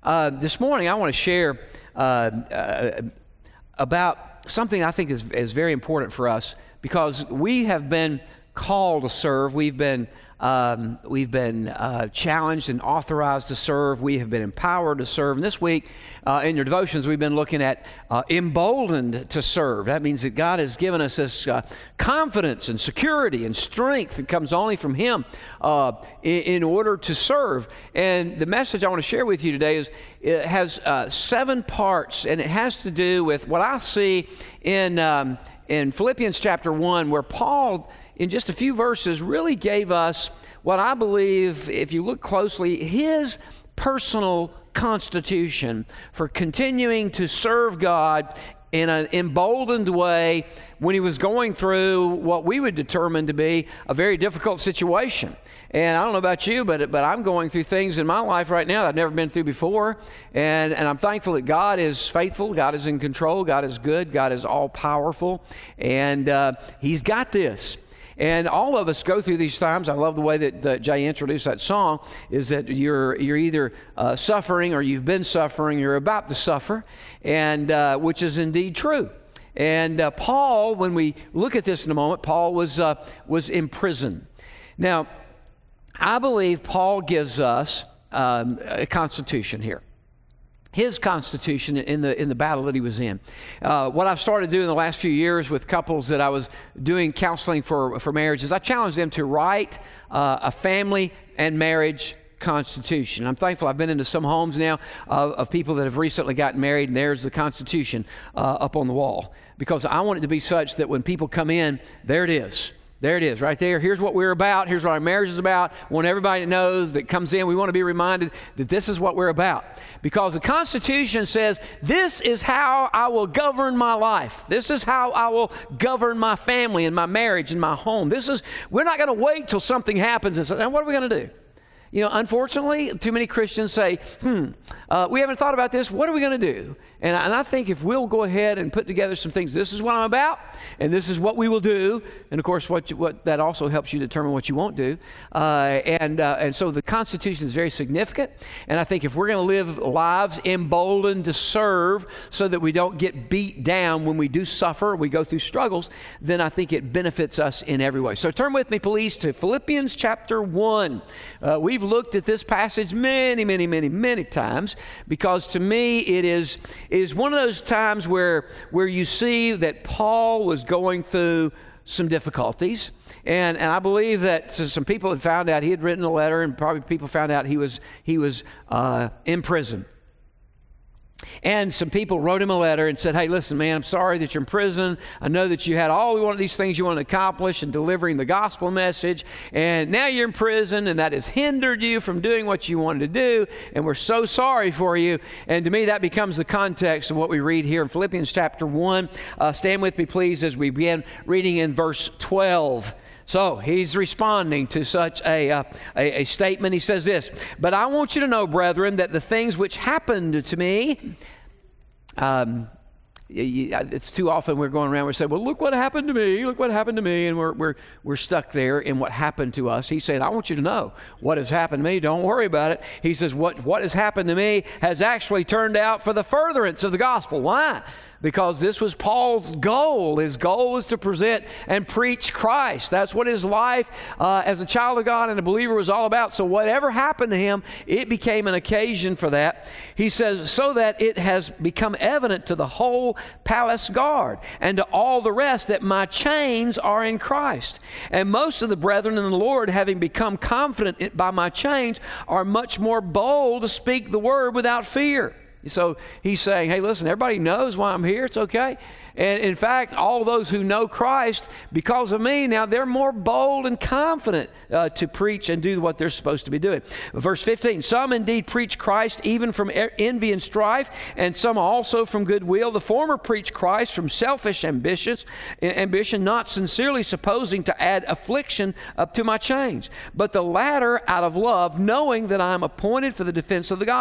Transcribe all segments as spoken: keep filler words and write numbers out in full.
Uh, this morning, I want to share uh, uh, about something I think is, is very important for us, because we have been called to serve. We've been um, we've been uh, challenged and authorized to serve. We have been empowered to serve. And this week, uh, in your devotions, we've been looking at uh, emboldened to serve. That means that God has given us this uh, confidence and security and strength that comes only from Him uh, in, in order to serve. And the message I want to share with you today is it has uh, seven parts, and it has to do with what I see in um, in Philippians chapter one, where Paul, in just a few verses, really gave us what I believe, if you look closely, his personal constitution for continuing to serve God in an emboldened way when he was going through what we would determine to be a very difficult situation. And I don't know about you, but but I'm going through things in my life right now that I've never been through before. And, and I'm thankful that God is faithful, God is in control, God is good, God is all-powerful, and uh, He's got this. And all of us go through these times. I love the way that, that Jay introduced that song, is that you're you're either uh, suffering, or you've been suffering, you're about to suffer, and uh, which is indeed true. And uh, Paul, when we look at this in a moment, Paul was uh, was in prison. Now, I believe Paul gives us um, a constitution here. His constitution in the in the battle that he was in. Uh, what I've started doing in the last few years with couples that I was doing counseling for for marriage is I challenged them to write uh, a family and marriage constitution. I'm thankful I've been into some homes now of, of people that have recently gotten married, and there's the constitution uh, up on the wall, because I want it to be such that when people come in, there it is. There it is, right there. Here's what we're about. Here's what our marriage is about. I want everybody that knows that comes in, we want to be reminded that this is what we're about. Because the Constitution says, this is how I will govern my life. This is how I will govern my family and my marriage and my home. This is, we're not going to wait till something happens and say, now what are we going to do? You know, unfortunately, too many Christians say, hmm, uh, we haven't thought about this. What are we going to do? And I, and I think if we'll go ahead and put together some things, this is what I'm about, and this is what we will do. And of course, what you, what that also helps you determine what you won't do. Uh, and uh, and so the Constitution is very significant. And I think if we're going to live lives emboldened to serve, so that we don't get beat down when we do suffer, we go through struggles, then I think it benefits us in every way. So turn with me, please, to Philippians chapter one. Uh, we've looked at this passage many, many, many, many times, because to me it is is one of those times where where you see that Paul was going through some difficulties, and and I believe that some people had found out he had written a letter, and probably people found out he was he was uh, in prison. And some people wrote him a letter and said, hey, listen, man, I'm sorry that you're in prison. I know that you had all one of these things you wanted to accomplish in delivering the gospel message, and now you're in prison, and that has hindered you from doing what you wanted to do, and we're so sorry for you. And to me, that becomes the context of what we read here in Philippians chapter one. Uh, stand with me, please, as we begin reading in verse twelve. So he's responding to such a, uh, a, a statement. He says this, but I want you to know, brethren, that the things which happened to me, um, it's too often we're going around, we're saying, well, look what happened to me, look what happened to me, and we're, we're, we're stuck there in what happened to us. He's saying, I want you to know what has happened to me. Don't worry about it. He says, what, what has happened to me has actually turned out for the furtherance of the gospel. Why? Because this was Paul's goal. His goal was to present and preach Christ. That's what his life uh, as a child of God and a believer was all about. So whatever happened to him, it became an occasion for that. He says, so that it has become evident to the whole palace guard and to all the rest that my chains are in Christ. And most of the brethren in the Lord, having become confident by my chains, are much more bold to speak the word without fear. So he's saying, hey, listen, everybody knows why I'm here. It's okay. And in fact, all those who know Christ, because of me, now they're more bold and confident uh, to preach and do what they're supposed to be doing. Verse fifteen, some indeed preach Christ even from envy and strife, and some also from goodwill. The former preach Christ from selfish ambitions, ambition, not sincerely supposing to add affliction up to my chains, but the latter out of love, knowing that I am appointed for the defense of the gospel.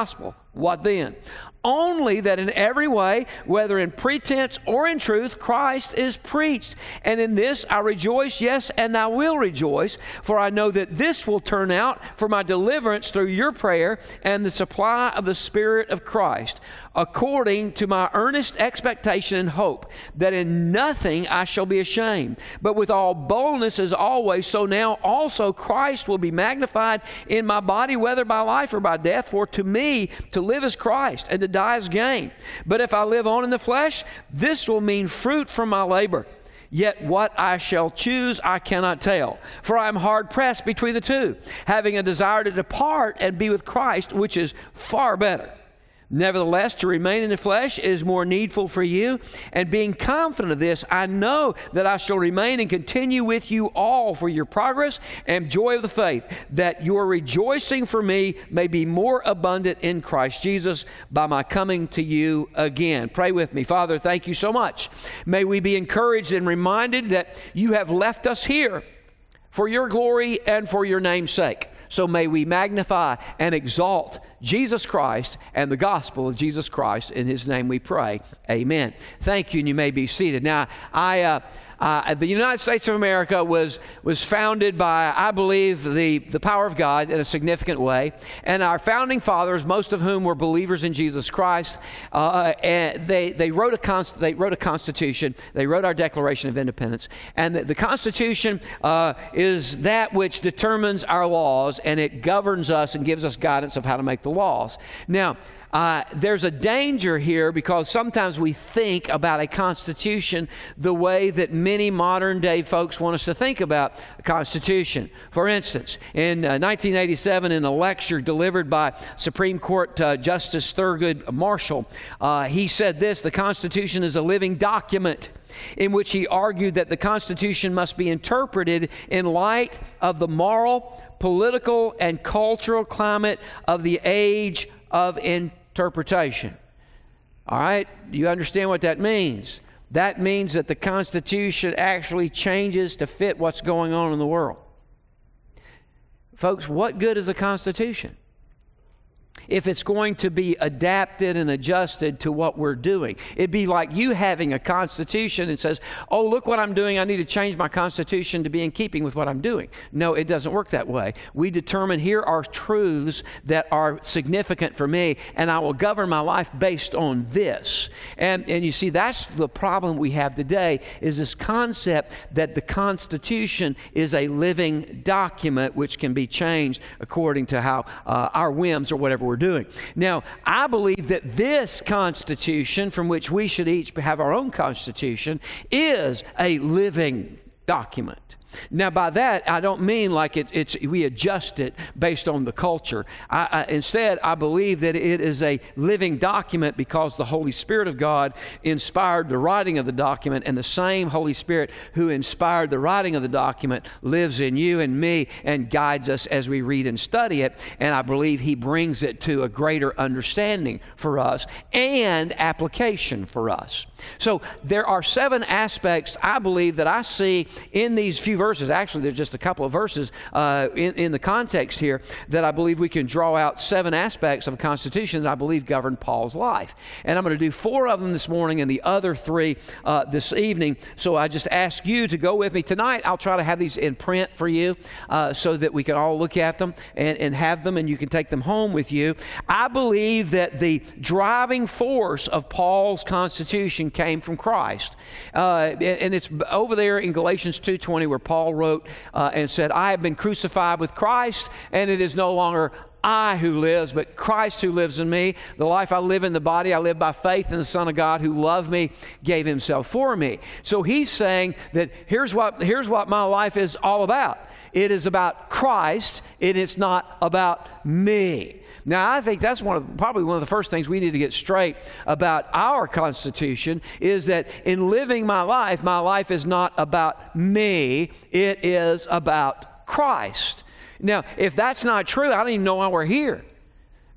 What then? Only that in every way, whether in pretense or in truth, Christ is preached. And in this I rejoice, yes, and I will rejoice, for I know that this will turn out for my deliverance through your prayer and the supply of the Spirit of Christ, according to my earnest expectation and hope, that in nothing I shall be ashamed, but with all boldness as always, so now also Christ will be magnified in my body, whether by life or by death. For to me to live is Christ, and to die is gain. But if I live on in the flesh, this will mean fruit from my labor. Yet what I shall choose I cannot tell, for I am hard pressed between the two, having a desire to depart and be with Christ, which is far better. Nevertheless, to remain in the flesh is more needful for you. And being confident of this, I know that I shall remain and continue with you all for your progress and joy of the faith, that your rejoicing for me may be more abundant in Christ Jesus by my coming to you again. Pray with me. Father, thank you so much. May we be encouraged and reminded that you have left us here for your glory and for your name's sake. So may we magnify and exalt Jesus Christ and the gospel of Jesus Christ. In his name we pray. Amen. Thank you, and you may be seated. Now, I... Uh, Uh, the United States of America was was founded by, I believe, the, the power of God in a significant way. And our founding fathers, most of whom were believers in Jesus Christ, uh, and they they wrote a const- they wrote a Constitution. They wrote our Declaration of Independence. And the, the Constitution uh, is that which determines our laws, and it governs us and gives us guidance of how to make the laws. Now, Uh, there's a danger here, because sometimes we think about a constitution the way that many modern day folks want us to think about a constitution. For instance, in uh, nineteen eighty-seven, in a lecture delivered by Supreme Court uh, Justice Thurgood Marshall, uh, he said this: the Constitution is a living document, in which he argued that the Constitution must be interpreted in light of the moral, political, and cultural climate of the age of interpretation. All right? You understand what that means? That means that the Constitution actually changes to fit what's going on in the world. Folks, what good is a Constitution if it's going to be adapted and adjusted to what we're doing? It'd be like you having a constitution that says, oh, look what I'm doing, I need to change my constitution to be in keeping with what I'm doing. No, it doesn't work that way. We determine, here are truths that are significant for me, and I will govern my life based on this. And, and you see, that's the problem we have today, is this concept that the Constitution is a living document which can be changed according to how uh, our whims or whatever we're doing. Now, I believe that this Constitution, from which we should each have our own Constitution, is a living document. Now, by that, I don't mean like it, it's we adjust it based on the culture. I, I, instead, I believe that it is a living document because the Holy Spirit of God inspired the writing of the document, and the same Holy Spirit who inspired the writing of the document lives in you and me and guides us as we read and study it. And I believe He brings it to a greater understanding for us and application for us. So there are seven aspects, I believe, that I see in these few verses. Actually, there's just a couple of verses uh, in, in the context here that I believe we can draw out seven aspects of a constitution that I believe govern Paul's life. And I'm going to do four of them this morning and the other three uh, this evening. So I just ask you to go with me tonight. I'll try to have these in print for you uh, so that we can all look at them and, and have them, and you can take them home with you. I believe that the driving force of Paul's constitution came from Christ. Uh, and it's over there in Galatians two twenty where Paul wrote uh, and said, I have been crucified with Christ, and it is no longer I who lives, but Christ who lives in me. The life I live in the body, I live by faith in the Son of God who loved me, gave himself for me. So he's saying that here's what, here's what my life is all about. It is about Christ, and it's not about me. Now, I think that's one of probably one of the first things we need to get straight about our Constitution, is that in living my life, my life is not about me, it is about Christ. Now, if that's not true, I don't even know why we're here.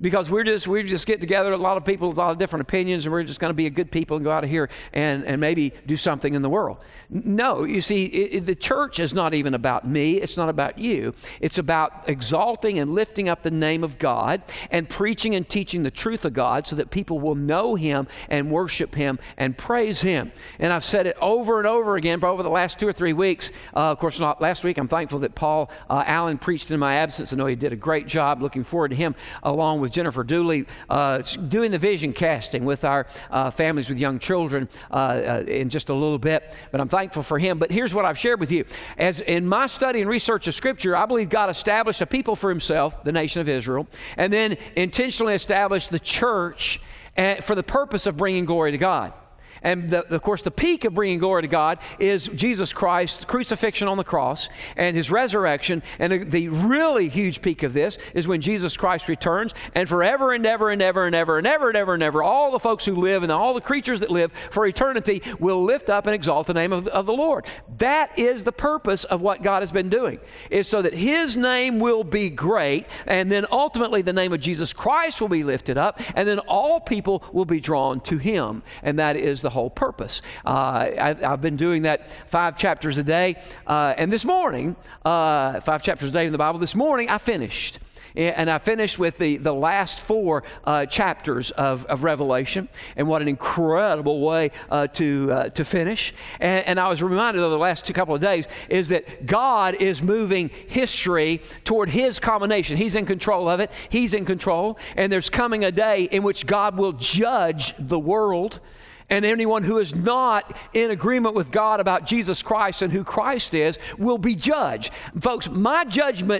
because we're just we just get together, a lot of people with a lot of different opinions, and we're just going to be a good people and go out of here and, and maybe do something in the world. No, you see, it, it, the church is not even about me. It's not about you. It's about exalting and lifting up the name of God and preaching and teaching the truth of God so that people will know Him and worship Him and praise Him. And I've said it over and over again over the last two or three weeks. Uh, of course, not last week. I'm thankful that Paul uh, Allen preached in my absence. I know he did a great job. Looking forward to him, along with Jennifer Dooley, uh, doing the vision casting with our uh, families with young children uh, uh, in just a little bit. But I'm thankful for him. But here's what I've shared with you. As in my study and research of Scripture, I believe God established a people for Himself, the nation of Israel, and then intentionally established the church for the purpose of bringing glory to God. And the, of course, the peak of bringing glory to God is Jesus Christ's crucifixion on the cross and His resurrection. And the really huge peak of this is when Jesus Christ returns, and forever and ever and ever and ever and ever and ever and ever, all the folks who live and all the creatures that live for eternity will lift up and exalt the name of, of the Lord. That is the purpose of what God has been doing, is so that His name will be great, and then ultimately the name of Jesus Christ will be lifted up, and then all people will be drawn to Him. And that is the whole purpose. Uh, I, I've been doing that five chapters a day, uh, and this morning, uh, five chapters a day in the Bible, this morning I finished. And I finished with the, the last four uh, chapters of, of Revelation, and what an incredible way uh, to uh, to finish. And, and I was reminded of the last two couple of days is that God is moving history toward His culmination. He's in control of it. He's in control. And there's coming a day in which God will judge the world. And anyone who is not in agreement with God about Jesus Christ and who Christ is will be judged. Folks, my judgment,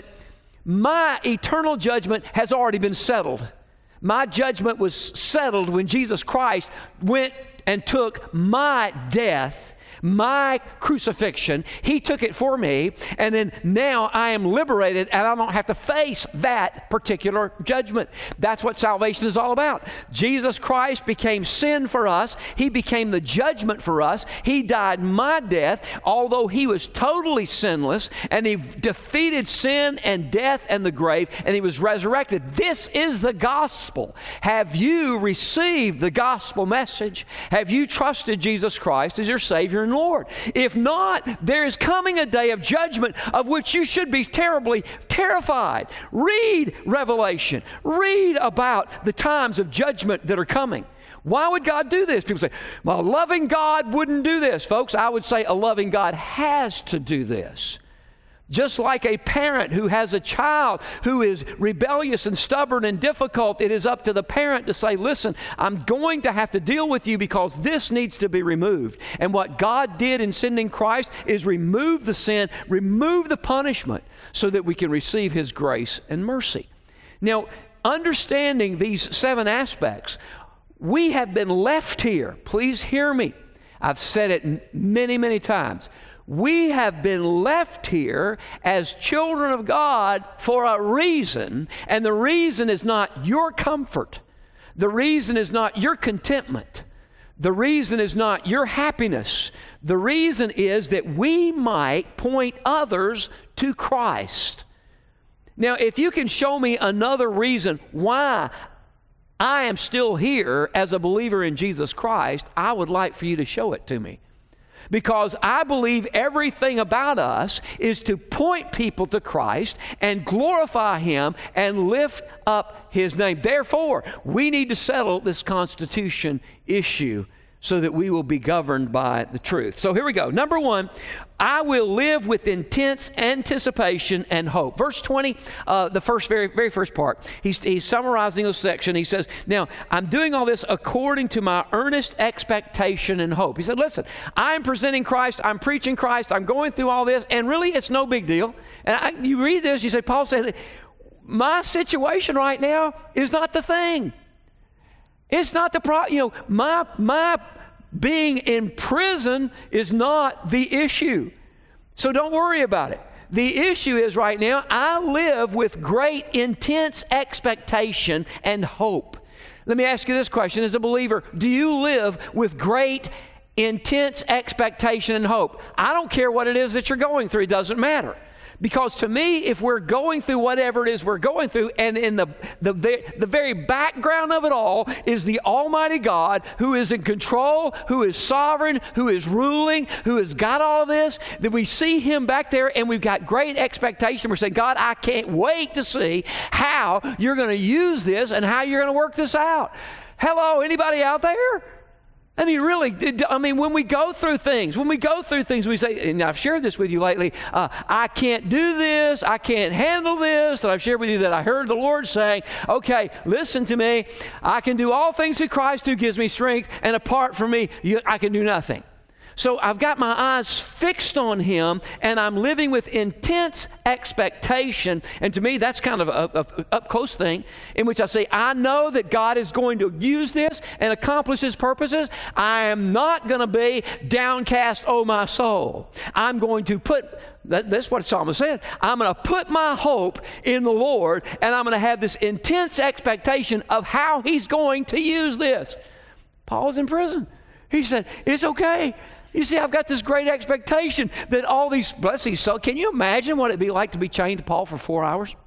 my eternal judgment has already been settled. My judgment was settled when Jesus Christ went and took my death, my crucifixion. He took it for me, and then now I am liberated, and I don't have to face that particular judgment. That's what salvation is all about. Jesus Christ became sin for us. He became the judgment for us. He died my death, although He was totally sinless, and He defeated sin and death and the grave, and He was resurrected. This is the gospel. Have you received the gospel message? Have you trusted Jesus Christ as your Savior and Lord? If not, there is coming a day of judgment of which you should be terribly terrified. Read Revelation. Read about the times of judgment that are coming. Why would God do this? People say, well, a loving God wouldn't do this. Folks, I would say a loving God has to do this. Just like a parent who has a child who is rebellious and stubborn and difficult, it is up to the parent to say, listen, I'm going to have to deal with you because this needs to be removed. And what God did in sending Christ is remove the sin, remove the punishment, so that we can receive His grace and mercy. Now, understanding these seven aspects, we have been left here. Please hear me. I've said it many, many times. We have been left here as children of God for a reason, and the reason is not your comfort. The reason is not your contentment. The reason is not your happiness. The reason is that we might point others to Christ. Now, if you can show me another reason why I am still here as a believer in Jesus Christ, I would like for you to show it to me. Because I believe everything about us is to point people to Christ and glorify Him and lift up His name. Therefore, we need to settle this Constitution issue so that we will be governed by the truth. So here we go. Number one, I will live with intense anticipation and hope. Verse twenty, uh, the first, very, very first part, he's, he's summarizing this section. He says, now, I'm doing all this according to my earnest expectation and hope. He said, listen, I'm presenting Christ, I'm preaching Christ, I'm going through all this, and really it's no big deal. And I, you read this, you say, Paul said, my situation right now is not the thing. It's not the problem. You know, my, my being in prison is not the issue. So don't worry about it. The issue is right now, I live with great intense expectation and hope. Let me ask you this question as a believer. Do you live with great intense expectation and hope? I don't care what it is that you're going through. It doesn't matter. Because to me, if we're going through whatever it is we're going through, and in the, the, the very background of it all is the Almighty God who is in control, who is sovereign, who is ruling, who has got all of this, then we see Him back there and we've got great expectation. We're saying, God, I can't wait to see how you're going to use this and how you're going to work this out. Hello, anybody out there? I mean, really, I mean, when we go through things, when we go through things, we say, and I've shared this with you lately, uh, I can't do this, I can't handle this, and I've shared with you that I heard the Lord saying, okay, listen to me, I can do all things through Christ who gives me strength, and apart from me, you, I can do nothing. So I've got my eyes fixed on Him, and I'm living with intense expectation. And to me, that's kind of a, a up-close thing in which I say, I know that God is going to use this and accomplish His purposes. I am not going to be downcast, oh my soul. I'm going to put, that, that's what Psalmist said, I'm going to put my hope in the Lord, and I'm going to have this intense expectation of how He's going to use this. Paul's in prison. He said, it's okay. You see, I've got this great expectation that all these blessings. So can you imagine what it'd be like to be chained to Paul for four hours?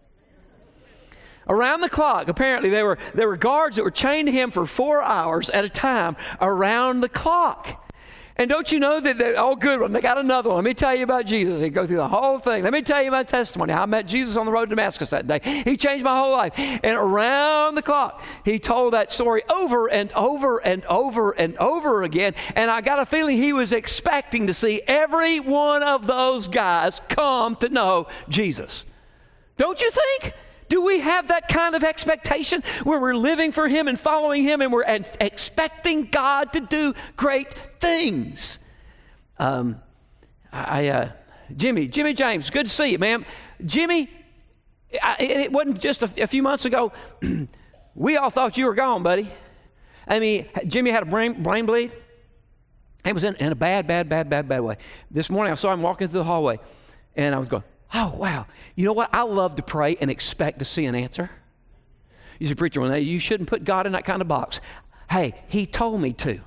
Around the clock, apparently there were, there were guards that were chained to him for four hours at a time around the clock. And don't you know that, oh, good one, they got another one. Let me tell you about Jesus. He'd go through the whole thing. Let me tell you my testimony. I met Jesus on the road to Damascus that day. He changed my whole life. And around the clock, he told that story over and over and over and over again. And I got a feeling he was expecting to see every one of those guys come to know Jesus. Don't you think? Do we have that kind of expectation where we're living for Him and following Him and we're expecting God to do great things? Um, I, uh, Jimmy, Jimmy James, good to see you, man. Jimmy, I, it wasn't just a, a few months ago. We all thought you were gone, buddy. I mean, Jimmy had a brain, brain bleed. It was in, in a bad, bad, bad, bad, bad way. This morning I saw him walking through the hallway, and I was going, oh, wow. You know what? I love to pray and expect to see an answer. You say, preacher, well, you shouldn't put God in that kind of box. Hey, He told me to.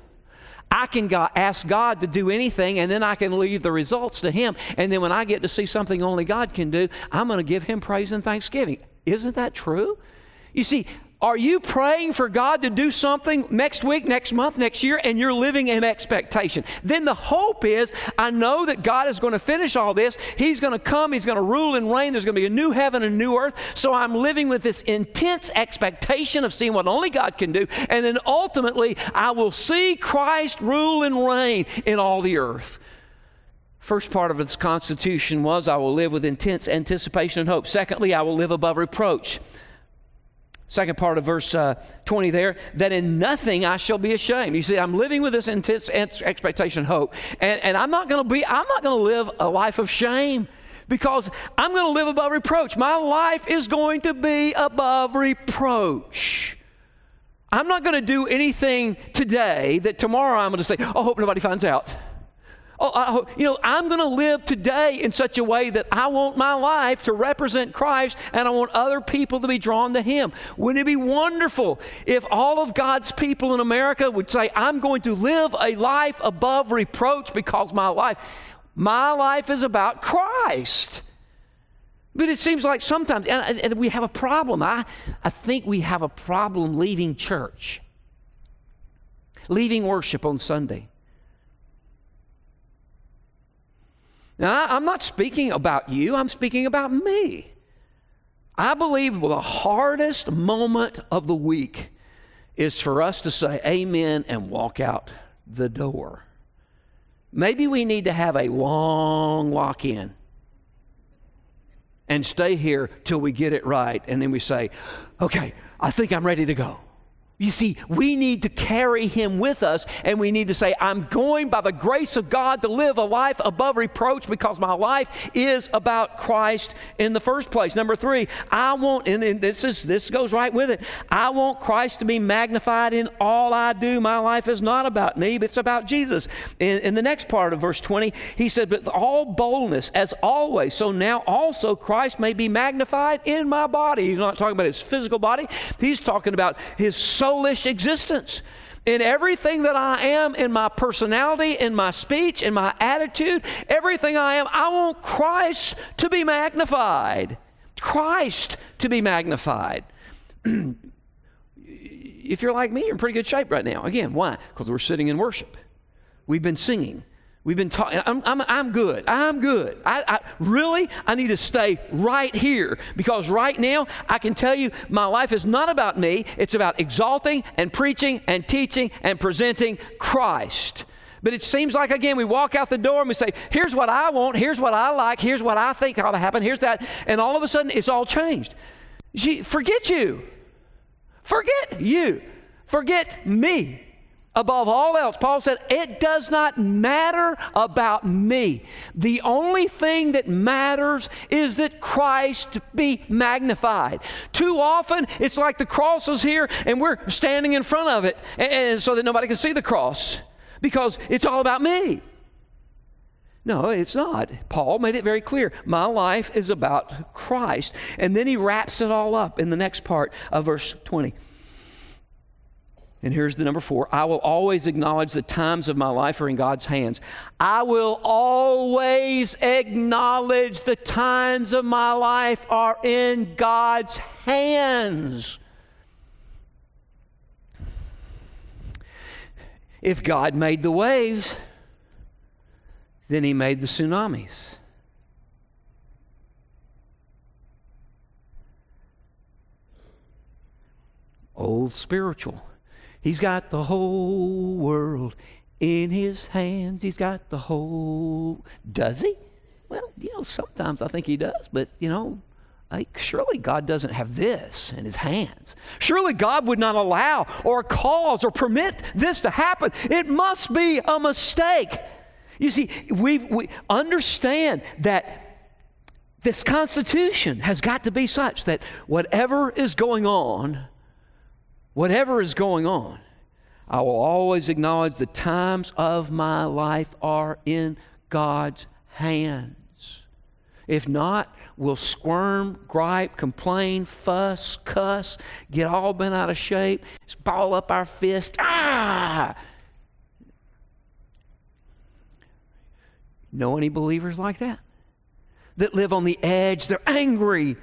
I can go, ask God to do anything, and then I can leave the results to Him. And then when I get to see something only God can do, I'm going to give Him praise and thanksgiving. Isn't that true? You see, are you praying for God to do something next week, next month, next year, and you're living in expectation? Then the hope is, I know that God is going to finish all this. He's going to come. He's going to rule and reign. There's going to be a new heaven and a new earth. So I'm living with this intense expectation of seeing what only God can do. And then ultimately, I will see Christ rule and reign in all the earth. First part of its constitution was, I will live with intense anticipation and hope. Secondly, I will live above reproach. Second part of verse uh, twenty there, that in nothing I shall be ashamed. You see, I'm living with this intense expectation and hope. And, and I'm not going to be, I'm not going to live a life of shame, because I'm going to live above reproach. My life is going to be above reproach. I'm not going to do anything today that tomorrow I'm going to say, oh, I hope nobody finds out. Oh, I, you know, I'm going to live today in such a way that I want my life to represent Christ, and I want other people to be drawn to Him. Wouldn't it be wonderful if all of God's people in America would say, I'm going to live a life above reproach, because my life, my life is about Christ. But it seems like sometimes, and, and we have a problem. I, I think we have a problem leaving church, leaving worship on Sunday. Now, I'm not speaking about you. I'm speaking about me. I believe the hardest moment of the week is for us to say amen and walk out the door. Maybe we need to have a long lock-in and stay here till we get it right. And then we say, okay, I think I'm ready to go. You see, we need to carry Him with us, and we need to say, I'm going by the grace of God to live a life above reproach, because my life is about Christ in the first place. Number three, I want, and this is this goes right with it, I want Christ to be magnified in all I do. My life is not about me, but it's about Jesus. In, in the next part of verse twenty, he said, but all boldness as always, so now also Christ may be magnified in my body. He's not talking about His physical body. He's talking about His soul. Soulish existence. In everything that I am, in my personality, in my speech, in my attitude, everything I am, I want Christ to be magnified. Christ to be magnified. If you're like me, you're in pretty good shape right now. Again, why? Because we're sitting in worship. We've been singing. We've been talking. I'm, I'm, I'm good. I'm good. I, I really, I need to stay right here, because right now I can tell you my life is not about me. It's about exalting and preaching and teaching and presenting Christ. But it seems like, again, we walk out the door and we say, here's what I want. Here's what I like. Here's what I think ought to happen. Here's that. And all of a sudden it's all changed. Forget you. Forget you. Forget me. Above all else, Paul said, it does not matter about me. The only thing that matters is that Christ be magnified. Too often, it's like the cross is here and we're standing in front of it, and, and so that nobody can see the cross, because it's all about me. No, it's not. Paul made it very clear. My life is about Christ. And then he wraps it all up in the next part of verse twenty. And here's the number four. I will always acknowledge the times of my life are in God's hands. I will always acknowledge the times of my life are in God's hands. If God made the waves, then he made the tsunamis. Old spiritual. He's got the whole world in his hands. He's got the whole... Does he? Well, you know, sometimes I think he does, but, you know, like, surely God doesn't have this in his hands. Surely God would not allow or cause or permit this to happen. It must be a mistake. You see, we we understand that this Constitution has got to be such that whatever is going on, whatever is going on, I will always acknowledge the times of my life are in God's hands. If not, we'll squirm, gripe, complain, fuss, cuss, get all bent out of shape, just ball up our fist. Ah! Know any believers like that? That live on the edge, they're angry.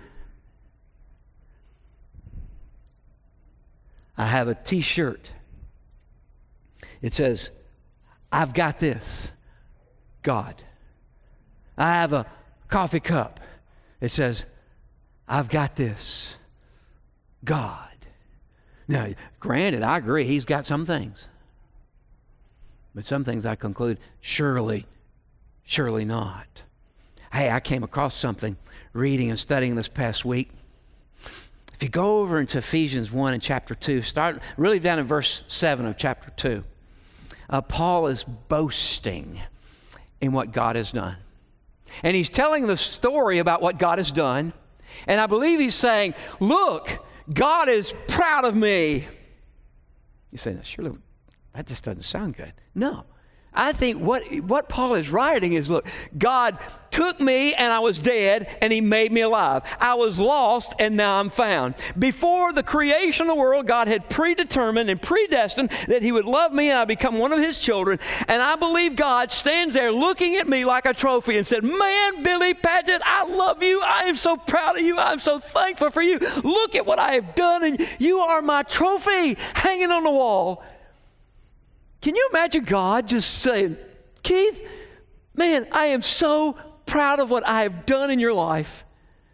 I have a t-shirt. It says, I've got this, God. I have a coffee cup. It says, I've got this, God. Now, granted, I agree, he's got some things. But some things I conclude, surely, surely not. Hey, I came across something reading and studying this past week. If you go over into Ephesians one and chapter two, start really down in verse seven of chapter two, uh, Paul is boasting in what God has done. And he's telling the story about what God has done. And I believe he's saying, look, God is proud of me. You say, surely that just doesn't sound good. No. I think what, what Paul is writing is, look, God took me and I was dead and he made me alive. I was lost and now I'm found. Before the creation of the world, God had predetermined and predestined that he would love me and I'd become one of his children. And I believe God stands there looking at me like a trophy and said, man, Billy Paget, I love you. I am so proud of you. I'm so thankful for you. Look at what I have done, and you are my trophy hanging on the wall. Can you imagine God just saying, Keith, man, I am so proud of what I have done in your life.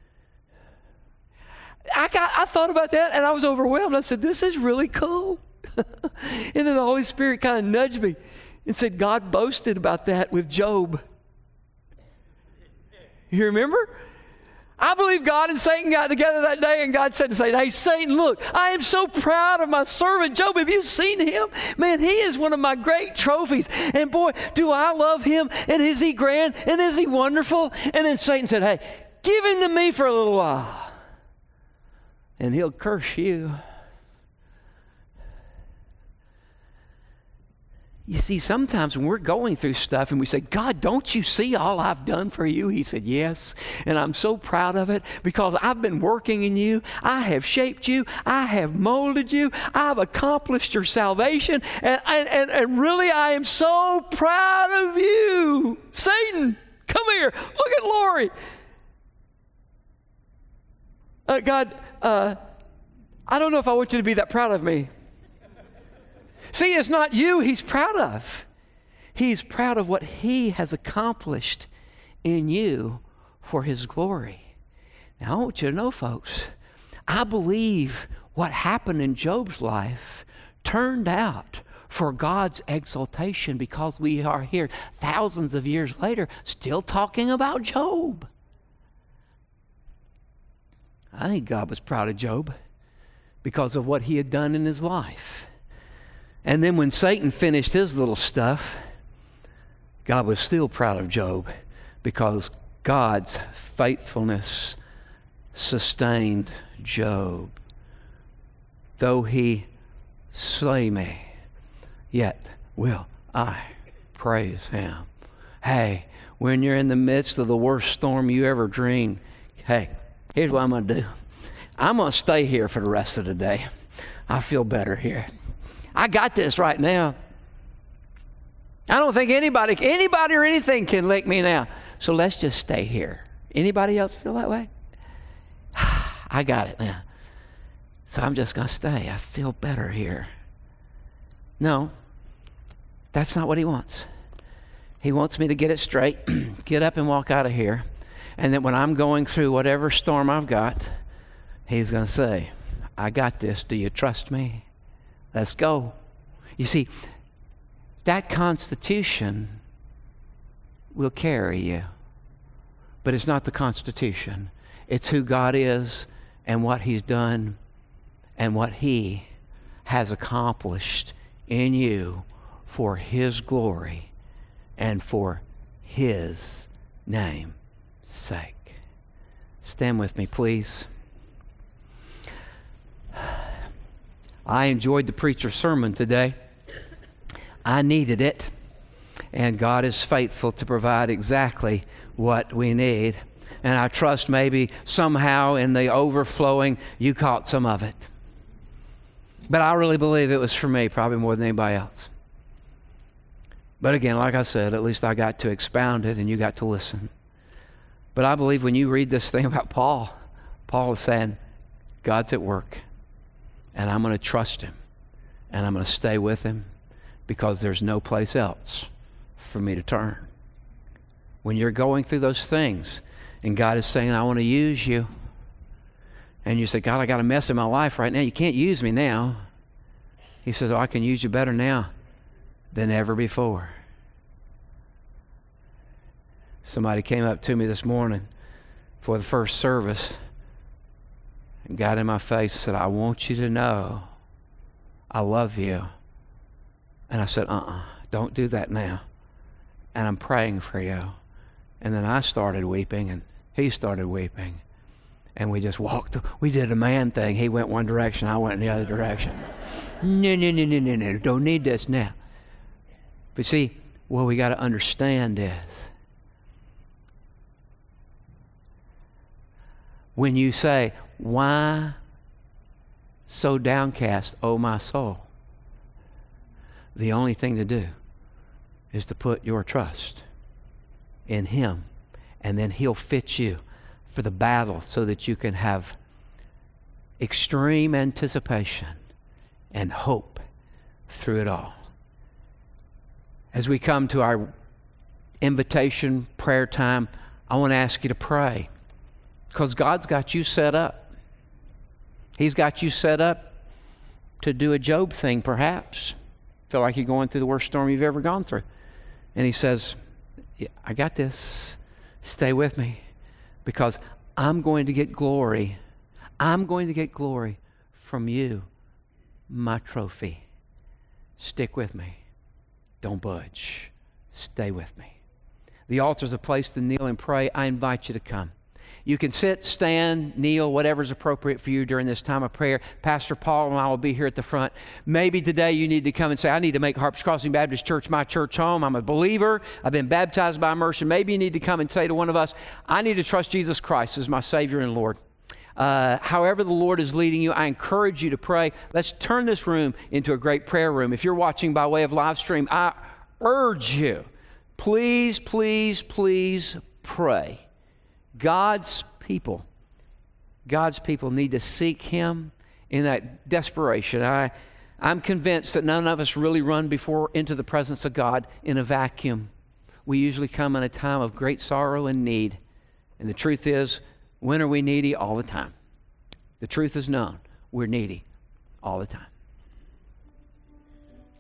I got, I thought about that and I was overwhelmed. I said, this is really cool. And then the Holy Spirit kind of nudged me and said, God boasted about that with Job. You remember? I believe God and Satan got together that day, and God said to Satan, hey, Satan, look, I am so proud of my servant Job. Have you seen him? Man, he is one of my great trophies. And boy, do I love him, and is he grand, and is he wonderful? And then Satan said, hey, give him to me for a little while, and he'll curse you. You see, sometimes when we're going through stuff and we say, God, don't you see all I've done for you? He said, yes, and I'm so proud of it because I've been working in you. I have shaped you. I have molded you. I've accomplished your salvation. And, and, and, and really, I am so proud of you. Satan, come here. Look at Lori. Uh, God, uh, I don't know if I want you to be that proud of me. See, it's not you he's proud of. He's proud of what he has accomplished in you for his glory. Now, I want you to know, folks, I believe what happened in Job's life turned out for God's exaltation because we are here thousands of years later still talking about Job. I think God was proud of Job because of what he had done in his life. And then when Satan finished his little stuff, God was still proud of Job because God's faithfulness sustained Job. Though he slay me, yet will I praise him. Hey, when you're in the midst of the worst storm you ever dreamed, hey, here's what I'm going to do. I'm going to stay here for the rest of the day. I feel better here. I got this right now. I don't think anybody, anybody or anything can lick me now. So let's just stay here. Anybody else feel that way? I got it now. So I'm just going to stay. I feel better here. No, that's not what he wants. He wants me to get it straight, get up and walk out of here. And then when I'm going through whatever storm I've got, he's going to say, I got this. Do you trust me? Let's go. You see, that Constitution will carry you. But it's not the Constitution. It's who God is and what he's done and what he has accomplished in you for his glory and for his name's sake. Stand with me, please. I enjoyed the preacher's sermon today. I needed it. And God is faithful to provide exactly what we need. And I trust maybe somehow in the overflowing, you caught some of it. But I really believe it was for me, probably more than anybody else. But again, like I said, at least I got to expound it and you got to listen. But I believe when you read this thing about Paul, Paul is saying, God's at work. And I'm going to trust him. And I'm going to stay with him because there's no place else for me to turn. When you're going through those things and God is saying, I want to use you. And you say, God, I got a mess in my life right now. You can't use me now. He says, oh, I can use you better now than ever before. Somebody came up to me this morning for the first service and got in my face and said, I want you to know I love you. And I said, uh-uh, don't do that now. And I'm praying for you. And then I started weeping and he started weeping. And we just walked. We did a man thing. He went one direction, I went in the other direction. No, no, no, no, no, no. Don't need this now. But see, what we got to understand is when you say, why so downcast, O my soul? The only thing to do is to put your trust in him, and then he'll fit you for the battle so that you can have extreme anticipation and hope through it all. As we come to our invitation prayer time, I want to ask you to pray because God's got you set up. He's got you set up to do a Job thing, perhaps. Feel like you're going through the worst storm you've ever gone through. And he says, yeah, I got this. Stay with me because I'm going to get glory. I'm going to get glory from you, my trophy. Stick with me. Don't budge. Stay with me. The altar's a place to kneel and pray. I invite you to come. You can sit, stand, kneel, whatever's appropriate for you during this time of prayer. Pastor Paul and I will be here at the front. Maybe today you need to come and say, I need to make Harpers Crossing Baptist Church my church home. I'm a believer. I've been baptized by immersion. Maybe you need to come and say to one of us, I need to trust Jesus Christ as my Savior and Lord. Uh, however the Lord is leading you, I encourage you to pray. Let's turn this room into a great prayer room. If you're watching by way of live stream, I urge you, please, please, please pray. God's people, God's people need to seek Him in that desperation. I, I'm convinced that none of us really run before into the presence of God in a vacuum. We usually come in a time of great sorrow and need. And the truth is, when are we needy? All the time. The truth is known. We're needy all the time.